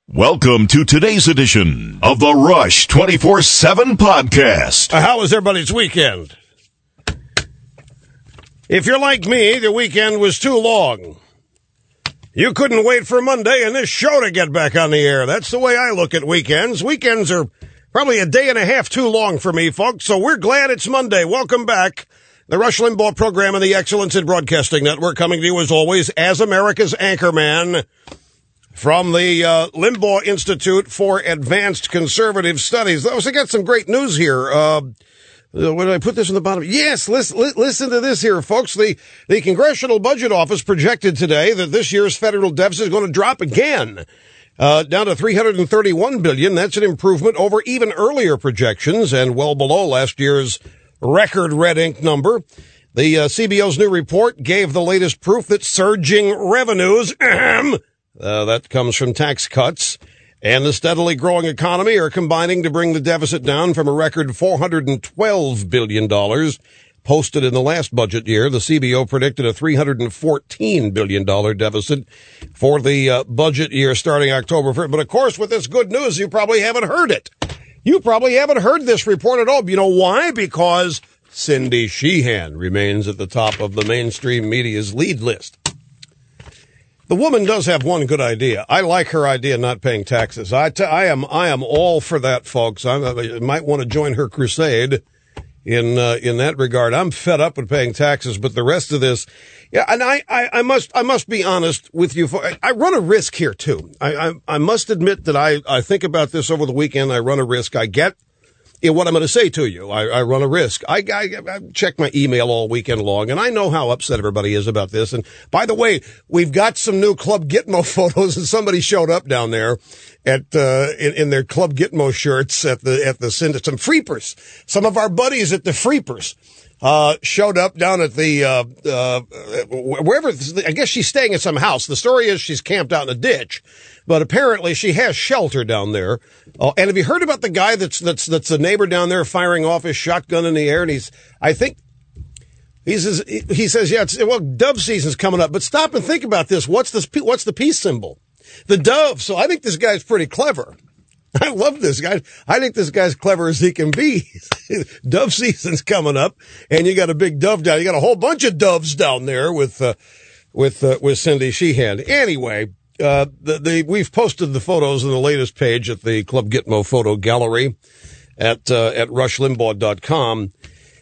Welcome to today's edition of the Rush 24/7 podcast. How was everybody's weekend? If you're like me, the weekend was too long. You couldn't wait for Monday and this show to get back on the air. That's the way I look at weekends. Weekends are probably a day and a half too long for me, folks, so we're glad it's Monday. Welcome back. The Rush Limbaugh program and the Excellence in Broadcasting Network coming to you as always as America's anchorman. From the Limbaugh Institute for Advanced Conservative Studies. I got some great news here. Where did I put this in the bottom? Yes, listen to this here, folks. The Congressional Budget Office projected today that this year's federal deficit is going to drop again, down to $331 billion. That's an improvement over even earlier projections and well below last year's record red ink number. The CBO's new report gave the latest proof that surging revenues, that comes from tax cuts, and the steadily growing economy are combining to bring the deficit down from a record $412 billion posted in the last budget year. The CBO predicted a $314 billion deficit for the budget year starting October 1st. But, of course, with this good news, you probably haven't heard it. You probably haven't heard this report at all. You know why? Because Cindy Sheehan remains at the top of the mainstream media's lead list. The woman does have one good idea. I like her idea of not paying taxes. I am all for that, folks. I might want to join her crusade in that regard. I'm fed up with paying taxes, but the rest of this, yeah. And I must be honest with you. I run a risk here too. I must admit that I think about this over the weekend. I run a risk. I get what I'm going to say to you. I run a risk. I check my email all weekend long, and I know how upset everybody is about this. And by the way, we've got some new Club Gitmo photos, and somebody showed up down there at in their Club Gitmo shirts at the Syndic. Some Freepers, some of our buddies at the Freepers, showed up down at the wherever. I guess she's staying at some house. The story is she's camped out in a ditch. But apparently she has shelter down there. And have you heard about the guy that's the neighbor down there firing off his shotgun in the air? And he says, yeah, well, dove season's coming up. But stop and think about this. What's the peace symbol? The dove. So I think this guy's pretty clever. I love this guy. I think this guy's clever as he can be. Dove season's coming up, and you got a big dove down. You got a whole bunch of doves down there with Cindy Sheehan. Anyway. We've posted the photos in the latest page at the Club Gitmo photo gallery at rushlimbaugh.com.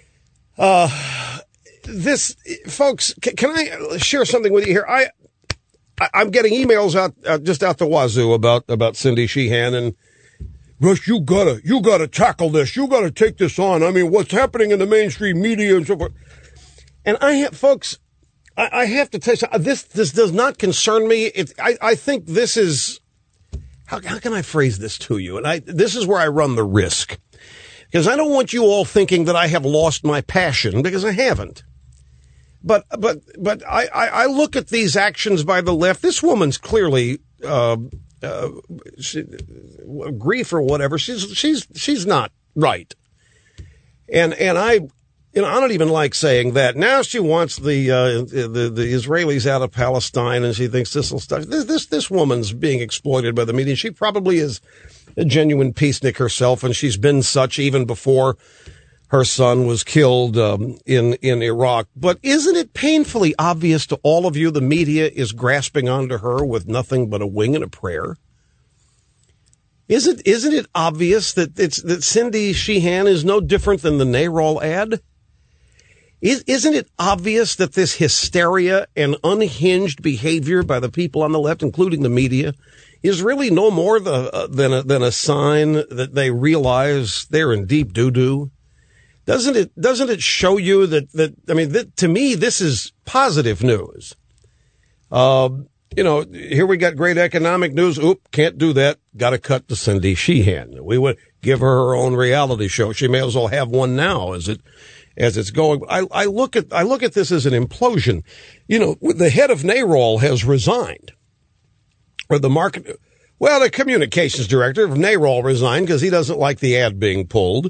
Folks, can I share something with you here? I'm getting emails out the wazoo about Cindy Sheehan and Rush, you gotta tackle this. You gotta take this on. I mean, what's happening in the mainstream media and so forth. And I have to tell you something. This does not concern me. I think this is, how can I phrase this to you? And this is where I run the risk. Because I don't want you all thinking that I have lost my passion, because I haven't. But I look at these actions by the left. This woman's clearly, grief or whatever. She's not right. And I don't even like saying that. Now she wants the Israelis out of Palestine, and she thinks this will stop. This woman's being exploited by the media. She probably is a genuine peacenik herself, and she's been such even before her son was killed in Iraq. But isn't it painfully obvious to all of you the media is grasping onto her with nothing but a wing and a prayer? Isn't it obvious that Cindy Sheehan is no different than the NARAL ad? Isn't it obvious that this hysteria and unhinged behavior by the people on the left, including the media, is really no more than a sign that they realize they're in deep doo-doo? Doesn't it show you that to me, this is positive news. Here we got great economic news. Oop, can't do that. Got to cut to Cindy Sheehan. We would give her own reality show. She may as well have one now as it's going. I look at this as an implosion. The head of NARAL has resigned, or the communications director of NARAL resigned because he doesn't like the ad being pulled.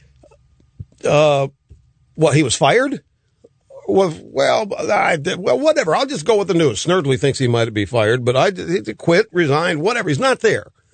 He was fired? Well, whatever. I'll just go with the news. Snerdley thinks he might be fired, but he quit, resigned, whatever. He's not there.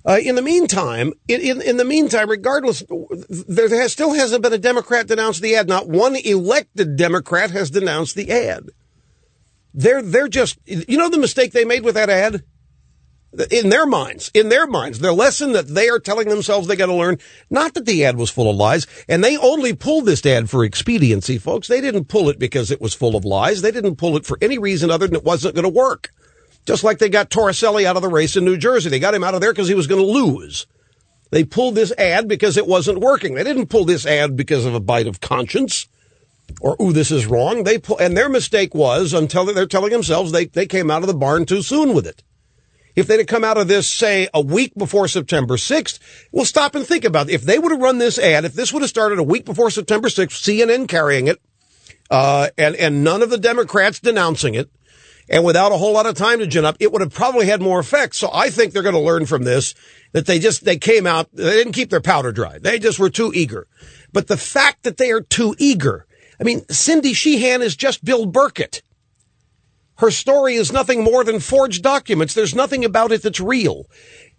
In the meantime, regardless, there still hasn't been a Democrat denounce the ad. Not one elected Democrat has denounced the ad. They're just, you know, the mistake they made with that ad? In their minds, their lesson that they are telling themselves they got to learn, not that the ad was full of lies, and they only pulled this ad for expediency, folks. They didn't pull it because it was full of lies. They didn't pull it for any reason other than it wasn't going to work. Just like they got Torricelli out of the race in New Jersey. They got him out of there because he was going to lose. They pulled this ad because it wasn't working. They didn't pull this ad because of a bite of conscience or, ooh, this is wrong. And their mistake was, until they're telling themselves they came out of the barn too soon with it. If they'd have come out of this, say, a week before September 6th, we'll stop and think about it. If they would have run this ad, if this would have started a week before September 6th, CNN carrying it, and none of the Democrats denouncing it, and without a whole lot of time to gin up, it would have probably had more effect. So I think they're going to learn from this that they came out, they didn't keep their powder dry. They just were too eager. But the fact that they are too eager, I mean, Cindy Sheehan is just Bill Burkett. Her story is nothing more than forged documents. There's nothing about it that's real,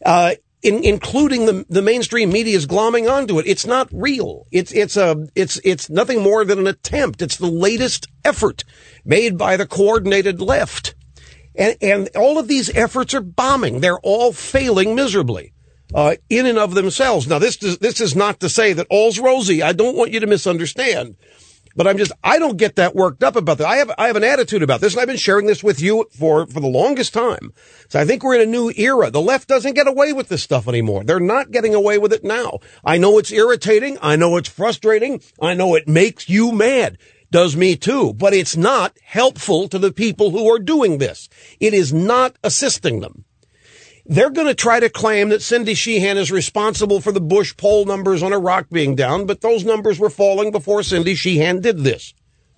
including the mainstream media's glomming onto it. It's not real. It's nothing more than an attempt. It's the latest effort made by the coordinated left. And all of these efforts are bombing. They're all failing miserably, in and of themselves. Now, this is not to say that all's rosy. I don't want you to misunderstand. But I don't get that worked up about that. I have an attitude about this, and I've been sharing this with you for the longest time. So I think we're in a new era. The left doesn't get away with this stuff anymore. They're not getting away with it now. I know it's irritating. I know it's frustrating. I know it makes you mad. Does me too. But it's not helpful to the people who are doing this. It is not assisting them. They're going to try to claim that Cindy Sheehan is responsible for the Bush poll numbers on Iraq being down, but those numbers were falling before Cindy Sheehan did this.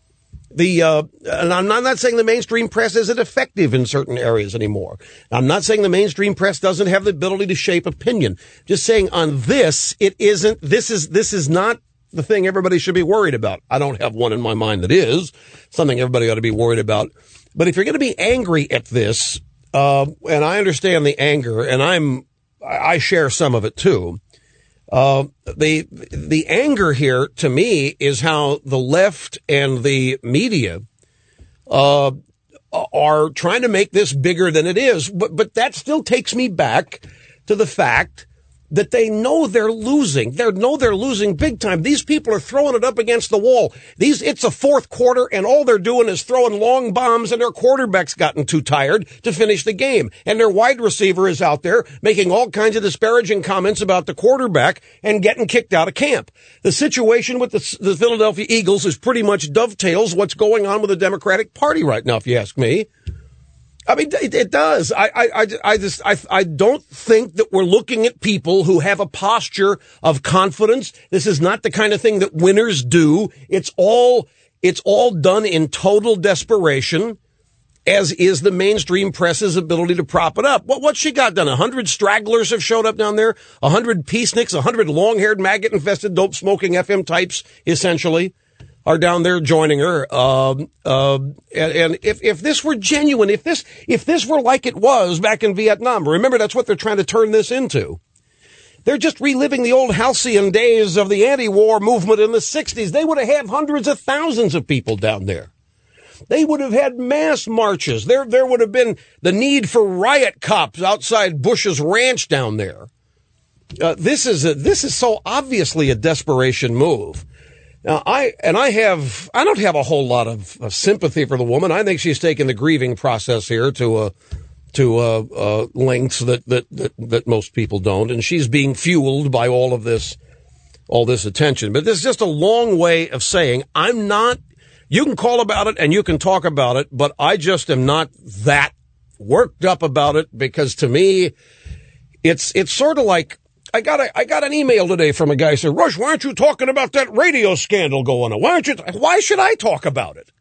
And I'm not saying the mainstream press isn't effective in certain areas anymore. I'm not saying the mainstream press doesn't have the ability to shape opinion. Just saying on this, it isn't, this is not the thing everybody should be worried about. I don't have one in my mind that is something everybody ought to be worried about. But if you're going to be angry at this, and I understand the anger, and I share some of it too. The anger here to me is how the left and the media, are trying to make this bigger than it is. But that still takes me back to the fact that they know they're losing. They're losing big time. These people are throwing it up against the wall. It's a fourth quarter, and all they're doing is throwing long bombs, and their quarterback's gotten too tired to finish the game. And their wide receiver is out there making all kinds of disparaging comments about the quarterback and getting kicked out of camp. The situation with the Philadelphia Eagles is pretty much dovetails what's going on with the Democratic Party right now, if you ask me. I mean, it does. I don't think that we're looking at people who have a posture of confidence. This is not the kind of thing that winners do. It's all done in total desperation, as is the mainstream press's ability to prop it up. What's she got done? 100 stragglers have showed up down there, 100 peaceniks, 100 long-haired, maggot-infested, dope-smoking FM types, essentially, are down there joining her. And if this were genuine, if this were like it was back in Vietnam, remember that's what they're trying to turn this into. They're just reliving the old halcyon days of the anti-war movement in the 60s. They would have had hundreds of thousands of people down there. They would have had mass marches. There would have been the need for riot cops outside Bush's ranch down there. This is so obviously a desperation move. Now, I don't have a whole lot of sympathy for the woman. I think she's taken the grieving process here to lengths that most people don't, and she's being fueled by all this attention. But this is just a long way of saying I'm not. You can call about it and you can talk about it, but I just am not that worked up about it, because to me, it's sort of like. I got an email today from a guy who said, Rush, why aren't you talking about that radio scandal going on? Why should I talk about it?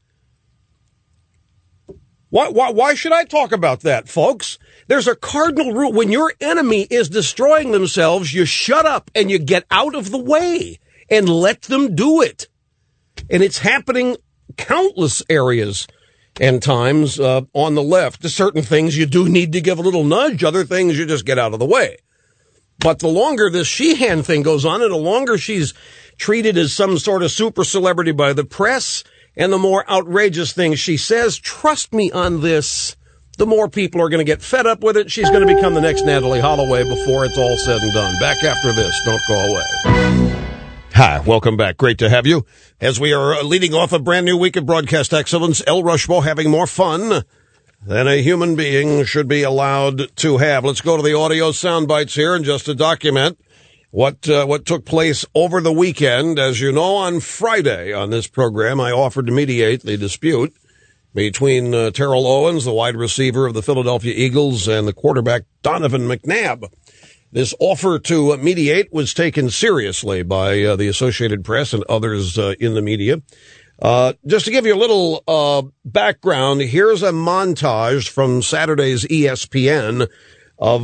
Why should I talk about that, folks? There's a cardinal rule. When your enemy is destroying themselves, you shut up and you get out of the way and let them do it. And it's happening countless areas and times on the left. To certain things you do need to give a little nudge. Other things you just get out of the way. But the longer this Sheehan thing goes on, and the longer she's treated as some sort of super celebrity by the press, and the more outrageous things she says, trust me on this, the more people are going to get fed up with it. She's going to become the next Natalie Holloway before it's all said and done. Back after this. Don't go away. Hi, welcome back. Great to have you. As we are leading off a brand new week of broadcast excellence, El Rushmo having more fun than a human being should be allowed to have. Let's go to the audio sound bites here and just to document what took place over the weekend. As you know, on Friday on this program, I offered to mediate the dispute between Terrell Owens, the wide receiver of the Philadelphia Eagles, and the quarterback Donovan McNabb. This offer to mediate was taken seriously by the Associated Press and others in the media. Just to give you a little background, here's a montage from Saturday's ESPN of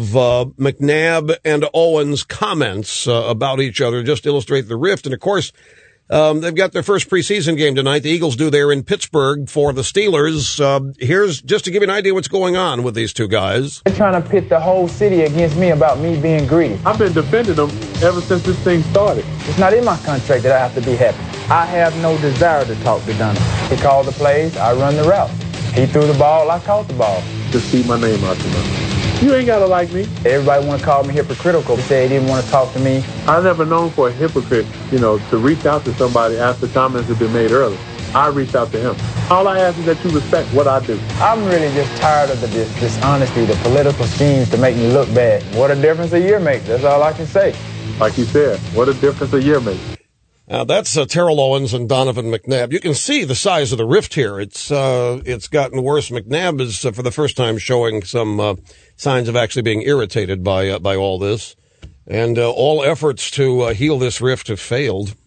McNabb and Owens' comments about each other, just to illustrate the rift. And, of course, they've got their first preseason game tonight. The Eagles do there in Pittsburgh for the Steelers. Here's just to give you an idea what's going on with these two guys. They're trying to pit the whole city against me about me being greedy. I've been defending them ever since this thing started. It's not in my contract that I have to be happy. I have no desire to talk to Donovan. He called the plays, I run the route. He threw the ball, I caught the ball. Just keep my name out your mouth. You ain't got to like me. Everybody want to call me hypocritical. They say they didn't want to talk to me. I never known for a hypocrite, to reach out to somebody after comments have been made earlier. I reached out to him. All I ask is that you respect what I do. I'm really just tired of the dishonesty, the political schemes to make me look bad. What a difference a year makes. That's all I can say. Like you said, what a difference a year makes. Now, that's Terrell Owens and Donovan McNabb. You can see the size of the rift here. It's gotten worse. McNabb is, for the first time, showing some signs of actually being irritated by all this. And all efforts to heal this rift have failed.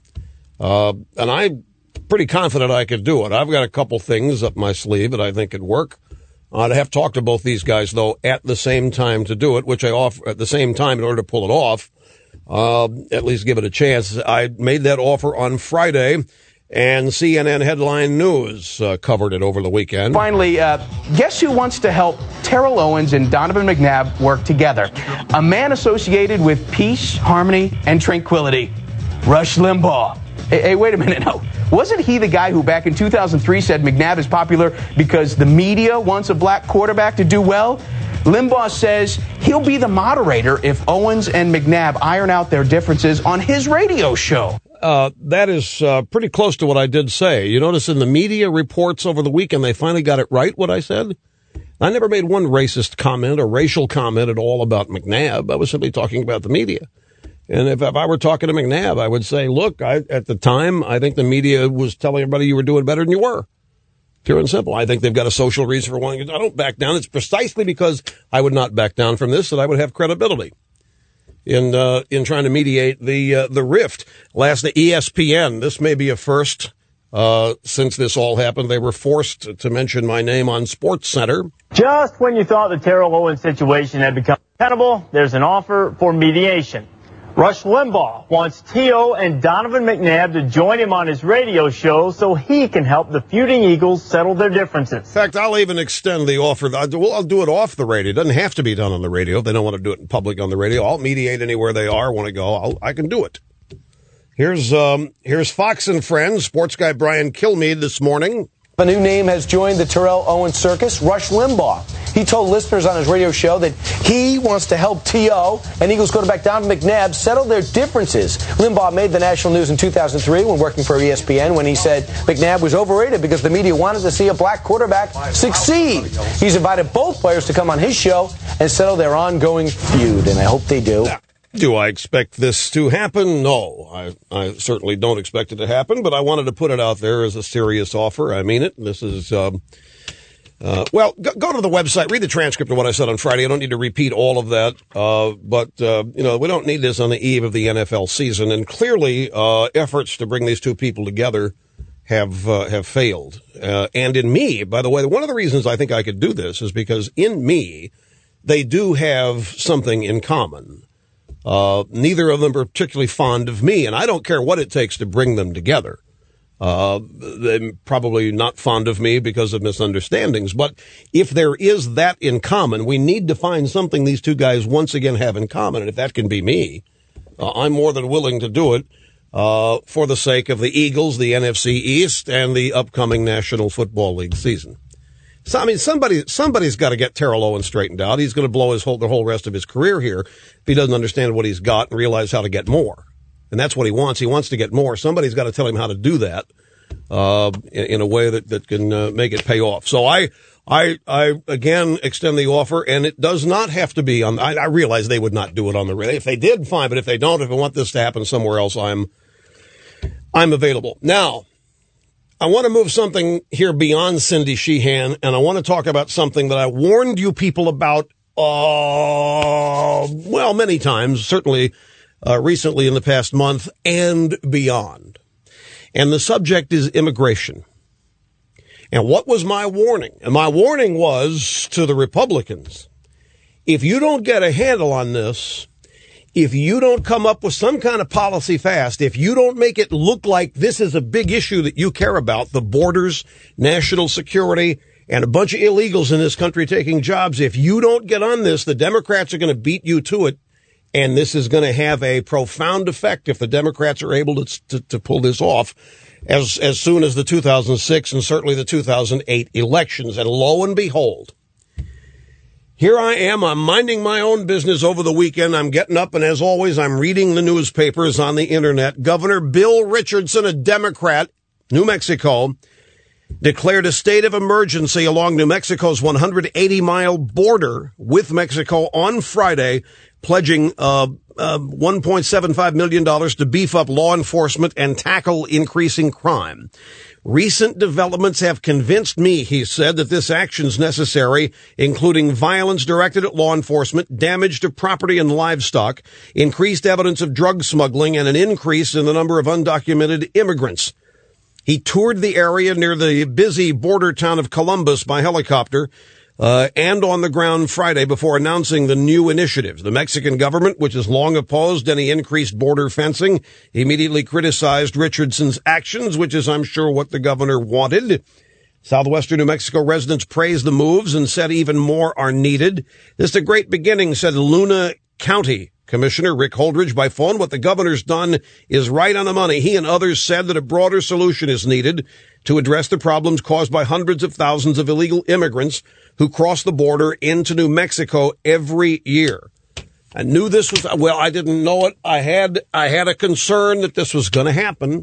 And I'm pretty confident I could do it. I've got a couple things up my sleeve that I think could work. I'd have talked to both these guys, though, at the same time to do it, which I offer at the same time in order to pull it off. At least give it a chance. I made that offer on Friday, and CNN Headline News covered it over the weekend. Finally, guess who wants to help Terrell Owens and Donovan McNabb work together? A man associated with peace, harmony, and tranquility. Rush Limbaugh. Hey, wait a minute, no. Wasn't he the guy who back in 2003 said McNabb is popular because the media wants a black quarterback to do well? Limbaugh says he'll be the moderator if Owens and McNabb iron out their differences on his radio show. That is pretty close to what I did say. You notice in the media reports over the weekend, they finally got it right, what I said? I never made one racist comment or racial comment at all about McNabb. I was simply talking about the media. And if I were talking to McNabb, I would say, look, at the time, I think the media was telling everybody you were doing better than you were. Pure and simple. I think they've got a social reason for wanting to. I don't back down. It's precisely because I would not back down from this that I would have credibility in trying to mediate the rift. Last night, ESPN. This may be a first since this all happened. They were forced to mention my name on SportsCenter. Just when you thought the Terrell Owens situation had become tenable, there's an offer for mediation. Rush Limbaugh wants T.O. and Donovan McNabb to join him on his radio show so he can help the feuding Eagles settle their differences. In fact, I'll even extend the offer. I'll do it off the radio. It doesn't have to be done on the radio. If they don't want to do it in public on the radio, I'll mediate anywhere they are, want to go. I can do it. Here's Fox and Friends, sports guy Brian Kilmeade this morning. A new name has joined the Terrell Owens circus, Rush Limbaugh. He told listeners on his radio show that he wants to help T.O. and Eagles quarterback Donovan McNabb settle their differences. Limbaugh made the national news in 2003 when working for ESPN when he said McNabb was overrated because the media wanted to see a black quarterback succeed. He's invited both players to come on his show and settle their ongoing feud, and I hope they do. Do I expect this to happen? No, I certainly don't expect it to happen, but I wanted to put it out there as a serious offer. I mean it. This is, go to the website, read the transcript of what I said on Friday. I don't need to repeat all of that, but we don't need this on the eve of the NFL season, and clearly efforts to bring these two people together have failed. And in me, by the way, one of the reasons I think I could do this is because in me, they do have something in common. Neither of them are particularly fond of me, and I don't care what it takes to bring them together. They're probably not fond of me because of misunderstandings. But if there is that in common, we need to find something these two guys once again have in common. And if that can be me, I'm more than willing to do it for the sake of the Eagles, the NFC East, and the upcoming National Football League season. So, I mean, somebody's got to get Terrell Owens straightened out. He's going to blow the whole rest of his career here if he doesn't understand what he's got and realize how to get more. And that's what he wants. He wants to get more. Somebody's got to tell him how to do that in a way that can make it pay off. So I again extend the offer, and it does not have to be on. I realize they would not do it on the radio. If they did, fine. But if they don't, if I want this to happen somewhere else, I'm available. Now, I want to move something here beyond Cindy Sheehan, and I want to talk about something that I warned you people about, many times, certainly recently in the past month and beyond. And the subject is immigration. And what was my warning? And my warning was to the Republicans, if you don't get a handle on this, if you don't come up with some kind of policy fast, if you don't make it look like this is a big issue that you care about, the borders, national security, and a bunch of illegals in this country taking jobs, if you don't get on this, the Democrats are going to beat you to it. And this is going to have a profound effect if the Democrats are able to pull this off as soon as the 2006 and certainly the 2008 elections. And lo and behold, here I am. I'm minding my own business over the weekend. I'm getting up, and as always, I'm reading the newspapers on the internet. Governor Bill Richardson, a Democrat, New Mexico, declared a state of emergency along New Mexico's 180-mile border with Mexico on Friday, pledging $1.75 million to beef up law enforcement and tackle increasing crime. Recent developments have convinced me, he said, that this action's necessary, including violence directed at law enforcement, damage to property and livestock, increased evidence of drug smuggling, and an increase in the number of undocumented immigrants. He toured the area near the busy border town of Columbus by helicopter and on the ground Friday before announcing the new initiatives. The Mexican government, which has long opposed any increased border fencing, immediately criticized Richardson's actions, which is, I'm sure, what the governor wanted. Southwestern New Mexico residents praised the moves and said even more are needed. This is a great beginning, said Luna County Commissioner Rick Holdridge by phone. What the governor's done is right on the money. He and others said that a broader solution is needed to address the problems caused by hundreds of thousands of illegal immigrants who cross the border into New Mexico every year. I knew this was, I didn't know it. I had a concern that this was going to happen.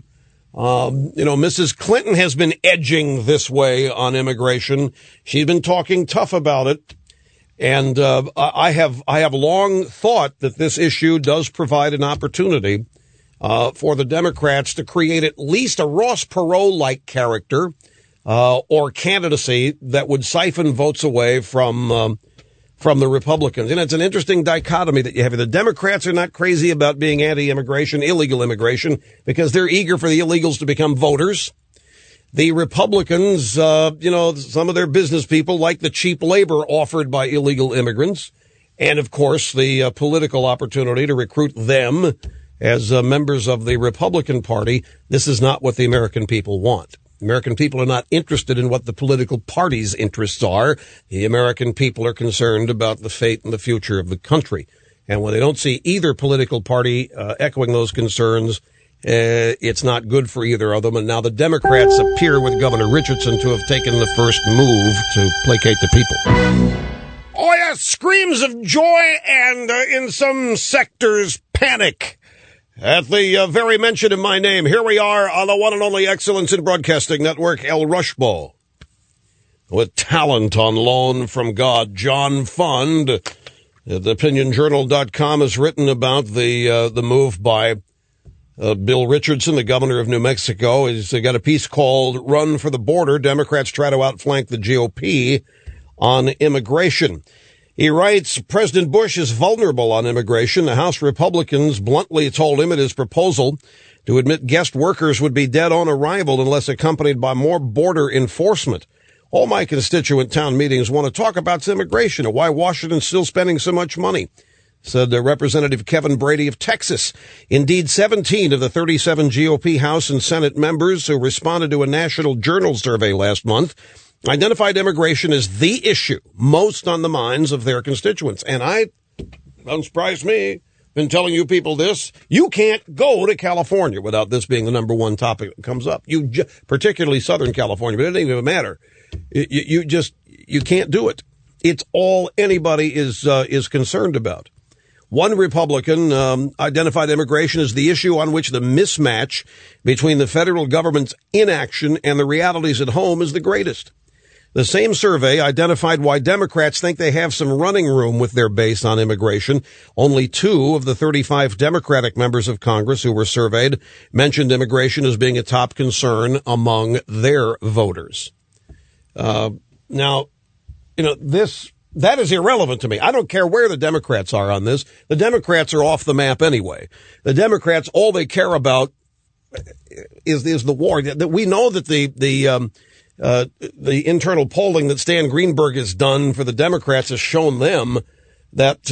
Mrs. Clinton has been edging this way on immigration. She's been talking tough about it. And I have long thought that this issue does provide an opportunity for the Democrats to create at least a Ross Perot-like character or candidacy that would siphon votes away from the Republicans. And it's an interesting dichotomy that you have. The Democrats are not crazy about being anti-immigration, illegal immigration, because they're eager for the illegals to become voters. The Republicans, some of their business people like the cheap labor offered by illegal immigrants. And, of course, the political opportunity to recruit them as members of the Republican Party. This is not what the American people want. American people are not interested in what the political party's interests are. The American people are concerned about the fate and the future of the country. And when they don't see either political party echoing those concerns, it's not good for either of them. And now the Democrats appear with Governor Richardson to have taken the first move to placate the people. Oh, yes, screams of joy and in some sectors, panic. At the very mention of my name, here we are on the one and only Excellence in Broadcasting Network, El Rushbo. With talent on loan from God, John Fund. TheOpinionJournal.com has written about the move by Bill Richardson, the governor of New Mexico. He's got a piece called Run for the Border. Democrats try to outflank the GOP on immigration. He writes, President Bush is vulnerable on immigration. The House Republicans bluntly told him in his proposal to admit guest workers would be dead on arrival unless accompanied by more border enforcement. All my constituent town meetings want to talk about immigration and why Washington's still spending so much money. said Representative Kevin Brady of Texas. Indeed, 17 of the 37 GOP House and Senate members who responded to a National Journal survey last month identified immigration as the issue most on the minds of their constituents. And don't surprise me, been telling you people this, you can't go to California without this being the number one topic that comes up. Particularly Southern California, but it doesn't even matter. You can't do it. It's all anybody is concerned about. One Republican identified immigration as the issue on which the mismatch between the federal government's inaction and the realities at home is the greatest. The same survey identified why Democrats think they have some running room with their base on immigration. Only 2 of the 35 Democratic members of Congress who were surveyed mentioned immigration as being a top concern among their voters. Now, that is irrelevant to me. I don't care where the Democrats are on this. The Democrats are off the map anyway. The Democrats, all they care about is the war. We know that the internal polling that Stan Greenberg has done for the Democrats has shown them that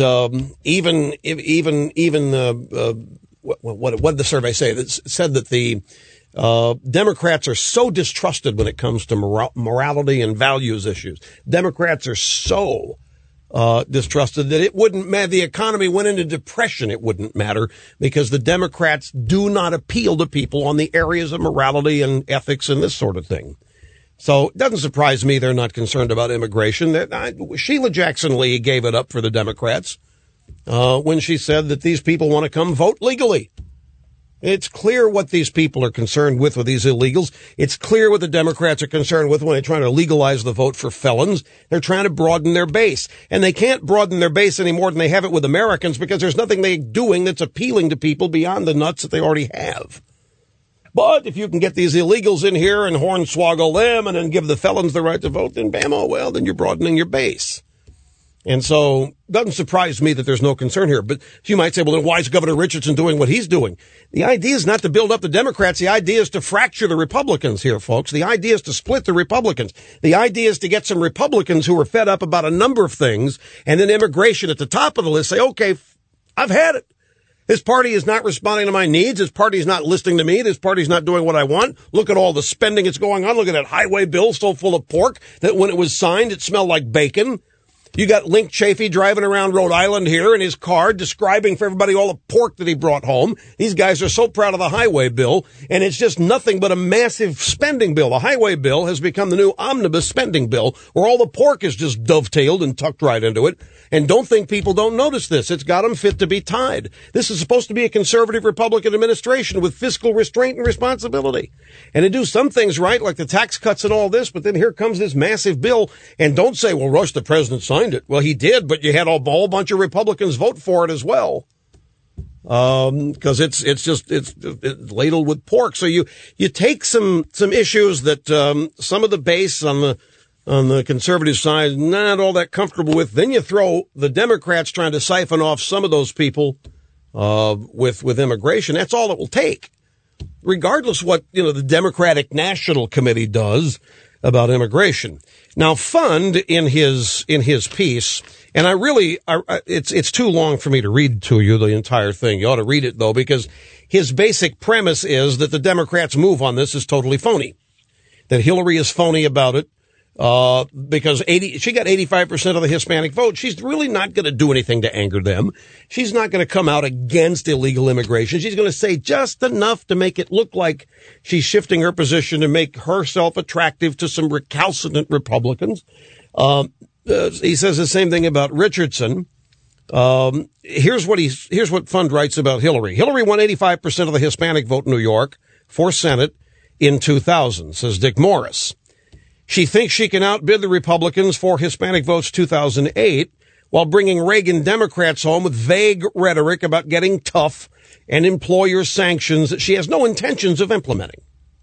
what did the survey say? It said that the Democrats are so distrusted when it comes to morality and values issues. Democrats are so distrusted that it wouldn't matter. The economy went into depression. It wouldn't matter because the Democrats do not appeal to people on the areas of morality and ethics and this sort of thing. So it doesn't surprise me they're not concerned about immigration. Sheila Jackson Lee gave it up for the Democrats when she said that these people want to come vote legally. It's clear what these people are concerned with these illegals. It's clear what the Democrats are concerned with when they're trying to legalize the vote for felons. They're trying to broaden their base. And they can't broaden their base any more than they have it with Americans because there's nothing they're doing that's appealing to people beyond the nuts that they already have. But if you can get these illegals in here and hornswoggle them and then give the felons the right to vote, then bam, oh well, then you're broadening your base. And so it doesn't surprise me that there's no concern here. But you might say, well, then why is Governor Richardson doing what he's doing? The idea is not to build up the Democrats. The idea is to fracture the Republicans here, folks. The idea is to split the Republicans. The idea is to get some Republicans who are fed up about a number of things and then immigration at the top of the list say, okay, I've had it. This party is not responding to my needs. This party is not listening to me. This party is not doing what I want. Look at all the spending that's going on. Look at that highway bill so full of pork that when it was signed, it smelled like bacon. You got Link Chafee driving around Rhode Island here in his car describing for everybody all the pork that he brought home. These guys are so proud of the highway bill, and it's just nothing but a massive spending bill. The highway bill has become the new omnibus spending bill where all the pork is just dovetailed and tucked right into it. And don't think people don't notice this. It's got them fit to be tied. This is supposed to be a conservative Republican administration with fiscal restraint and responsibility. And to do some things right, like the tax cuts and all this, but then here comes this massive bill. And don't say, well, Rush, the president signed it. Well, he did, but you had a whole bunch of Republicans vote for it as well. Because it's ladled with pork. So you take some issues that some of the base on the conservative side not all that comfortable with. Then you throw the Democrats trying to siphon off some of those people with immigration. That's all it will take, regardless what the Democratic National Committee does about immigration. Now, Fund in his piece, and it's too long for me to read to you the entire thing. You ought to read it though, because his basic premise is that the Democrats' move on this is totally phony. That Hillary is phony about it. Because she got 85% of the Hispanic vote. She's really not going to do anything to anger them. She's not going to come out against illegal immigration. She's going to say just enough to make it look like she's shifting her position to make herself attractive to some recalcitrant Republicans. He says the same thing about Richardson. Here's what Fund writes about Hillary. Hillary won 85% of the Hispanic vote in New York for Senate in 2000, says Dick Morris. She thinks she can outbid the Republicans for Hispanic votes 2008 while bringing Reagan Democrats home with vague rhetoric about getting tough and employer sanctions that she has no intentions of implementing.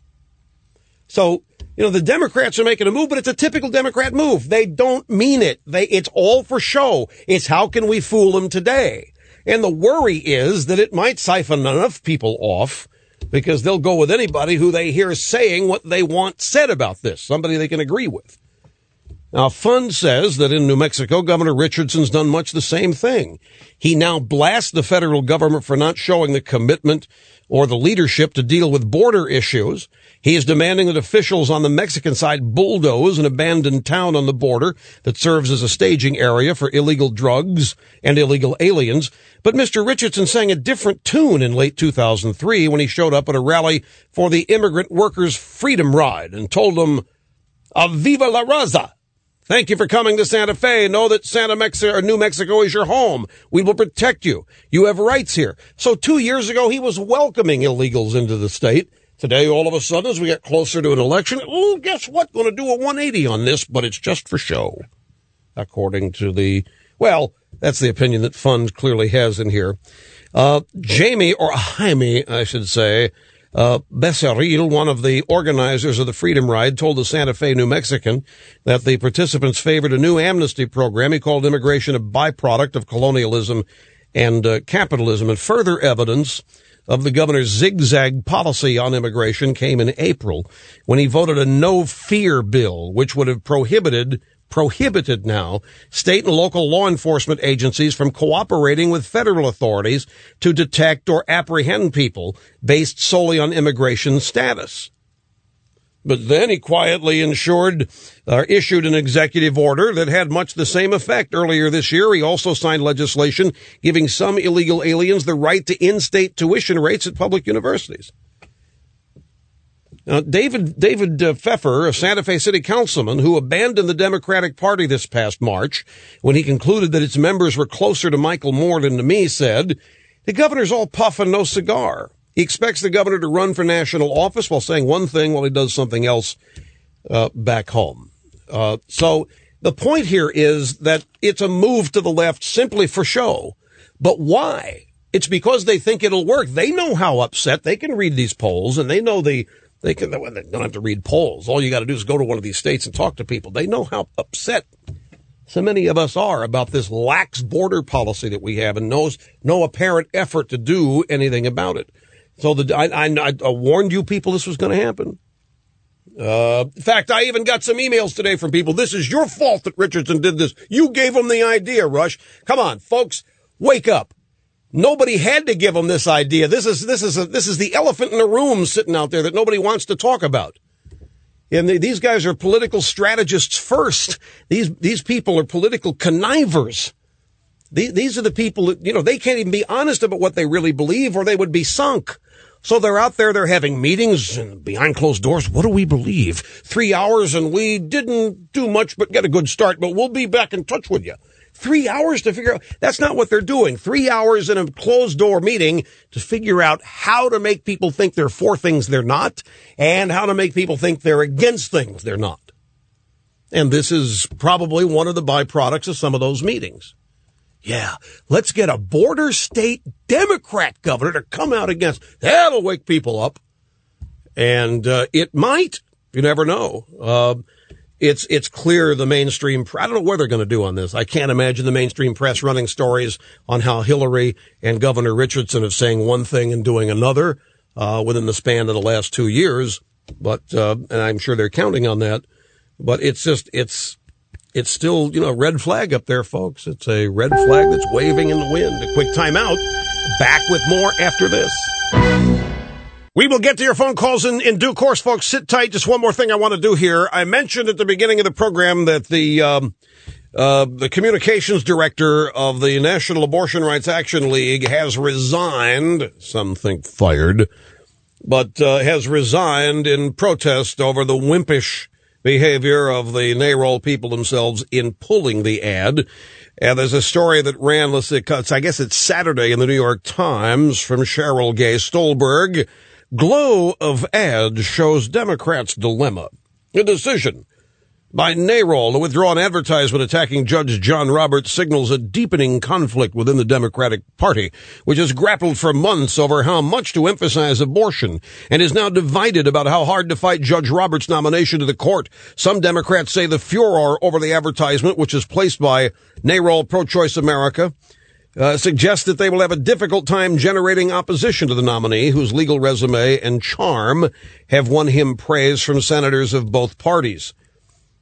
So, the Democrats are making a move, but it's a typical Democrat move. They don't mean it. It's all for show. It's how can we fool them today? And the worry is that it might siphon enough people off because they'll go with anybody who they hear saying what they want said about this, somebody they can agree with. Now, Fund says that in New Mexico, Governor Richardson's done much the same thing. He now blasts the federal government for not showing the commitment or the leadership to deal with border issues. He is demanding that officials on the Mexican side bulldoze an abandoned town on the border that serves as a staging area for illegal drugs and illegal aliens. But Mr. Richardson sang a different tune in late 2003 when he showed up at a rally for the Immigrant Workers Freedom Ride and told them, "Viva la Raza! Thank you for coming to Santa Fe. Know that New Mexico is your home. We will protect you. You have rights here." So 2 years ago, he was welcoming illegals into the state. Today, all of a sudden, as we get closer to an election, guess what? Going to do a 180 on this, but it's just for show. According to that's the opinion that Fund clearly has in here. Jaime, I should say, Becerril, one of the organizers of the Freedom Ride, told the Santa Fe New Mexican that the participants favored a new amnesty program. He called immigration a byproduct of colonialism and capitalism. And further evidence of the governor's zigzag policy on immigration came in April when he voted a no-fear bill, which would have prohibited now state and local law enforcement agencies from cooperating with federal authorities to detect or apprehend people based solely on immigration status. But then he quietly issued an executive order that had much the same effect. Earlier this year, he also signed legislation giving some illegal aliens the right to in-state tuition rates at public universities. David Pfeffer, a Santa Fe city councilman who abandoned the Democratic Party this past March when he concluded that its members were closer to Michael Moore than to me, said, "The governor's all puff and no cigar. He expects the governor to run for national office while saying one thing while he does something else back home." So the point here is that it's a move to the left simply for show. But why? It's because they think it'll work. They know how upset. They can read these polls, and they know they don't have to read polls. All you got to do is go to one of these states and talk to people. They know how upset so many of us are about this lax border policy that we have and no apparent effort to do anything about it. So I warned you people this was going to happen. In fact, I even got some emails today from people. "This is your fault that Richardson did this. You gave him the idea, Rush." Come on, folks, wake up. Nobody had to give them this idea. This is the elephant in the room sitting out there that nobody wants to talk about. And these guys are political strategists first. These people are political connivers. These are the people that, they can't even be honest about what they really believe or they would be sunk. So they're out there, they're having meetings and behind closed doors. What do we believe? 3 hours and we didn't do much but get a good start, but we'll be back in touch with you. 3 hours to figure out. That's not what they're doing. 3 hours in a closed door meeting to figure out how to make people think they're for things they're not and how to make people think they're against things they're not. And this is probably one of the byproducts of some of those meetings. Yeah, let's get a border state Democrat governor to come out against. That'll wake people up. And it might. You never know. It's clear the mainstream, I don't know what they're going to do on this. I can't imagine the mainstream press running stories on how Hillary and Governor Richardson are saying one thing and doing another within the span of the last 2 years. But and I'm sure they're counting on that. But it's still, a red flag up there, folks. It's a red flag that's waving in the wind. A quick timeout. Back with more after this. We will get to your phone calls in due course, folks. Sit tight. Just one more thing I want to do here. I mentioned at the beginning of the program that the communications director of the National Abortion Rights Action League has resigned. Some think fired, but has resigned in protest over the wimpish behavior of the NARAL people themselves in pulling the ad. And there's a story that ran, I guess it's Saturday in the New York Times from Cheryl Gay Stolberg. Glow of ad shows Democrats' dilemma. A decision by NARAL to withdraw an advertisement attacking Judge John Roberts signals a deepening conflict within the Democratic Party, which has grappled for months over how much to emphasize abortion and is now divided about how hard to fight Judge Roberts' nomination to the court. Some Democrats say the furor over the advertisement, which is placed by NARAL Pro-Choice America, suggests that they will have a difficult time generating opposition to the nominee, whose legal resume and charm have won him praise from senators of both parties.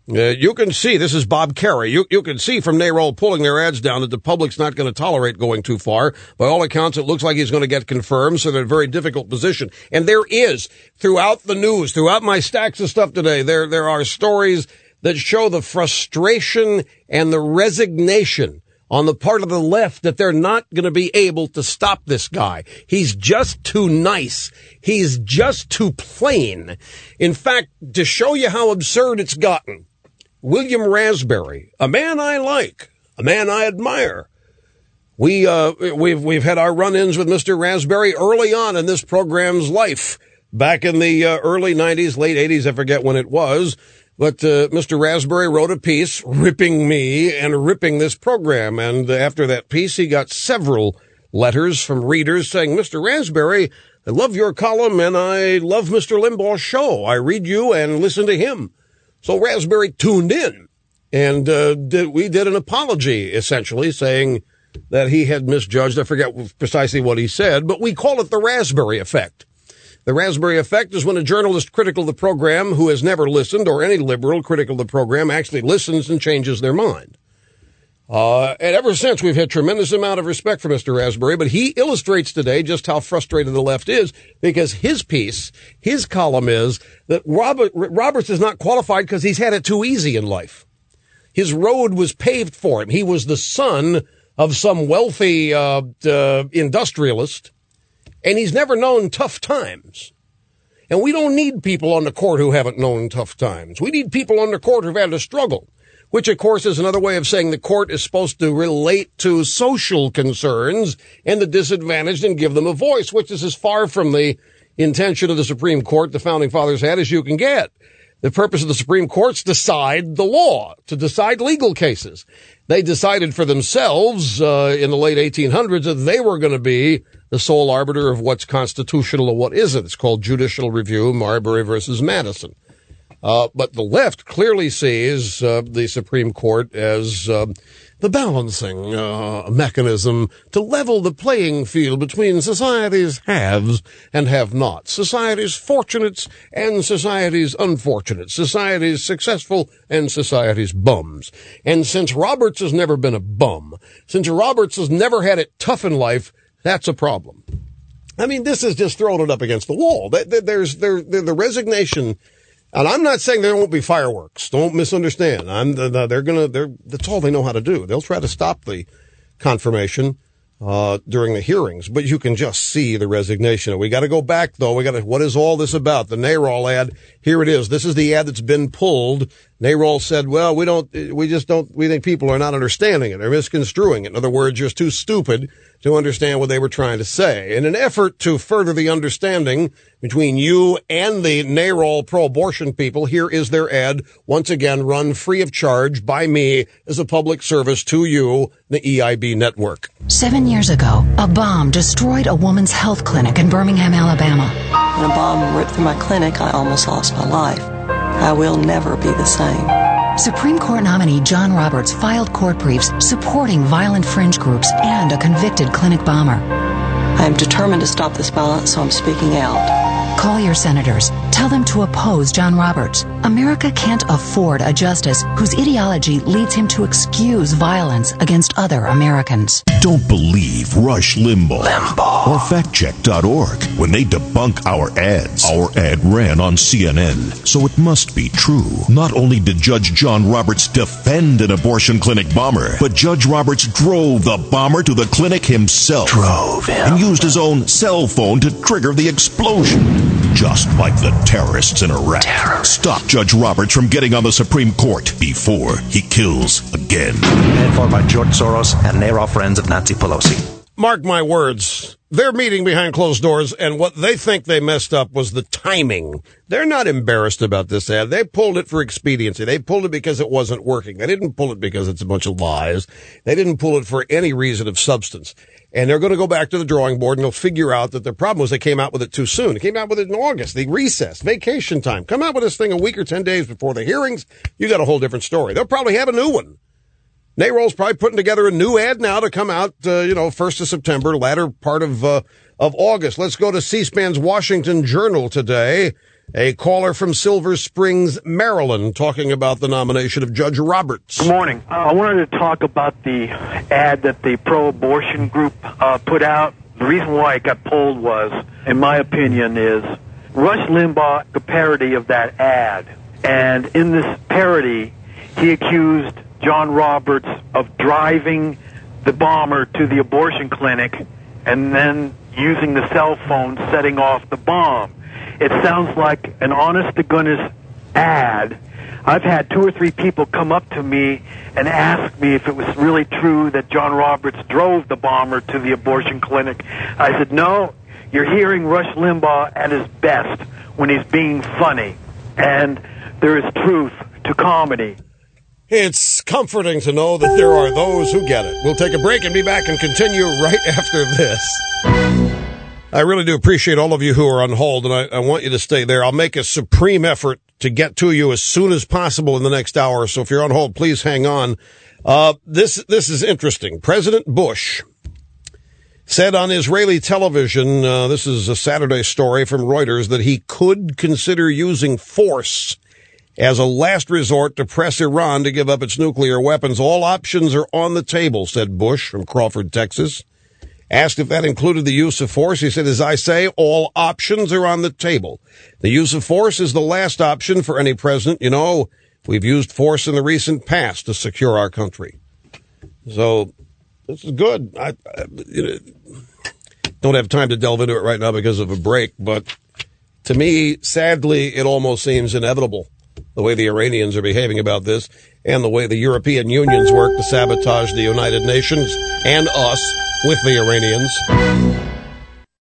You can see, this is Bob Kerrey, you can see from NARAL pulling their ads down that the public's not going to tolerate going too far. By all accounts, it looks like he's going to get confirmed, so they're in a very difficult position. And there is, throughout the news, throughout my stacks of stuff today, there are stories that show the frustration and the resignation on the part of the left that they're not going to be able to stop this guy. He's just too nice. He's just too plain. In fact, to show you how absurd it's gotten, William Raspberry, a man I like, a man I admire. We've had our run-ins with Mr. Raspberry early on in this program's life, back in the early 90s, late 80s, I forget when it was. But Mr. Raspberry wrote a piece ripping me and ripping this program. And after that piece, he got several letters from readers saying, Mr. Raspberry, I love your column and I love Mr. Limbaugh's show. I read you and listen to him. So Raspberry tuned in, and we did an apology, essentially, saying that he had misjudged. I forget precisely what he said, but we call it the Raspberry effect. The Raspberry effect is when a journalist critical of the program who has never listened, or any liberal critical of the program, actually listens and changes their mind. And ever since, we've had tremendous amount of respect for Mr. Raspberry, but he illustrates today just how frustrated the left is, because his piece, his column is that Roberts is not qualified because he's had it too easy in life. His road was paved for him. He was the son of some wealthy industrialist, and he's never known tough times. And we don't need people on the court who haven't known tough times. We need people on the court who've had to struggle, which, of course, is another way of saying the court is supposed to relate to social concerns and the disadvantaged and give them a voice, which is as far from the intention of the Supreme Court the Founding Fathers had as you can get. The purpose of the Supreme Court's decide the law, to decide legal cases. They decided for themselves in the late 1800s that they were going to be the sole arbiter of what's constitutional and what isn't. It's called judicial review, Marbury versus Madison. But the left clearly sees the Supreme Court as the balancing mechanism to level the playing field between society's haves and have-nots, society's fortunates and society's unfortunates, society's successful and society's bums. And since Roberts has never been a bum, since Roberts has never had it tough in life, that's a problem. I mean, this is just throwing it up against the wall. There's the resignation. And I'm not saying there won't be fireworks. Don't misunderstand. That's all they know how to do. They'll try to stop the confirmation during the hearings, but you can just see the resignation. We got to go back though. What is all this about? The NARAL ad. Here it is. This is the ad that's been pulled. NARAL said, well, we think people are not understanding it. They're misconstruing it. In other words, you're too stupid to understand what they were trying to say. In an effort to further the understanding between you and the NARAL pro-abortion people, here is their ad, once again run free of charge by me as a public service to you, the EIB network. 7 years ago, a bomb destroyed a woman's health clinic in Birmingham, Alabama. When a bomb ripped through my clinic, I almost lost my life. I will never be the same. Supreme Court nominee John Roberts filed court briefs supporting violent fringe groups and a convicted clinic bomber. I am determined to stop this violence, so I'm speaking out. Call your senators. Tell them to oppose John Roberts. America can't afford a justice whose ideology leads him to excuse violence against other Americans. Don't believe Rush Limbaugh or factcheck.org when they debunk our ads. Our ad ran on CNN, so it must be true. Not only did Judge John Roberts defend an abortion clinic bomber, but Judge Roberts drove the bomber to the clinic himself. Drove him. And used his own cell phone to trigger the explosion. Just like the terrorists in Iraq. Stop Judge Roberts from getting on the Supreme Court before he kills again. Paid for by George Soros and NARAL friends of Nancy Pelosi. Mark my words. They're meeting behind closed doors, and what they think they messed up was the timing. They're not embarrassed about this ad. They pulled it for expediency. They pulled it because it wasn't working. They didn't pull it because it's a bunch of lies. They didn't pull it for any reason of substance. And they're going to go back to the drawing board, and they'll figure out that the problem was they came out with it too soon. They came out with it in August, the recess, vacation time. Come out with this thing a week or 10 days before the hearings. You got a whole different story. They'll probably have a new one. NARAL's probably putting together a new ad now to come out, 1st of September, latter part of August. Let's go to C-SPAN's Washington Journal today. A caller from Silver Springs, Maryland, talking about the nomination of Judge Roberts. Good morning. I wanted to talk about the ad that the pro-abortion group put out. The reason why it got pulled was, in my opinion, is Rush Limbaugh, a parody of that ad. And in this parody, he accused John Roberts of driving the bomber to the abortion clinic and then using the cell phone setting off the bomb. It sounds like an honest-to-goodness ad. I've had 2 or 3 people come up to me and ask me if it was really true that John Roberts drove the bomber to the abortion clinic. I said, no, you're hearing Rush Limbaugh at his best when he's being funny. And there is truth to comedy. It's comforting to know that there are those who get it. We'll take a break and be back and continue right after this. I really do appreciate all of you who are on hold, and I want you to stay there. I'll make a supreme effort to get to you as soon as possible in the next hour, so if you're on hold, please hang on. This is interesting. President Bush said on Israeli television, this is a Saturday story from Reuters, that he could consider using force as a last resort to press Iran to give up its nuclear weapons. All options are on the table, said Bush from Crawford, Texas. Asked if that included the use of force, he said, as I say, all options are on the table. The use of force is the last option for any president. You know, we've used force in the recent past to secure our country. So this is good. I don't have time to delve into it right now because of a break, but to me, sadly, it almost seems inevitable, the way the Iranians are behaving about this and the way the European unions work to sabotage the United Nations and us with the Iranians.